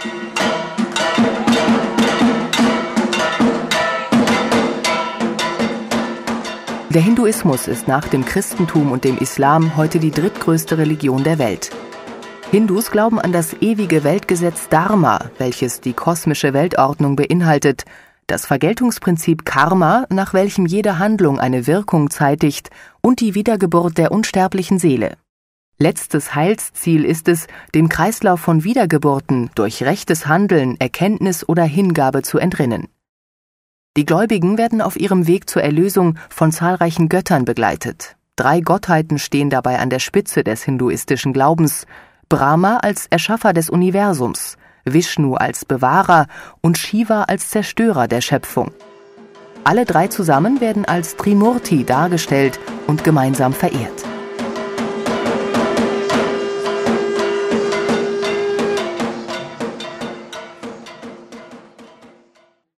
Der Hinduismus ist nach dem Christentum und dem Islam heute die drittgrößte Religion der Welt. Hindus glauben an das ewige Weltgesetz Dharma, welches die kosmische Weltordnung beinhaltet, das Vergeltungsprinzip Karma, nach welchem jede Handlung eine Wirkung zeitigt, und die Wiedergeburt der unsterblichen Seele. Letztes Heilsziel ist es, dem Kreislauf von Wiedergeburten durch rechtes Handeln, Erkenntnis oder Hingabe zu entrinnen. Die Gläubigen werden auf ihrem Weg zur Erlösung von zahlreichen Göttern begleitet. 3 Gottheiten stehen dabei an der Spitze des hinduistischen Glaubens: Brahma als Erschaffer des Universums, Vishnu als Bewahrer und Shiva als Zerstörer der Schöpfung. Alle 3 zusammen werden als Trimurti dargestellt und gemeinsam verehrt.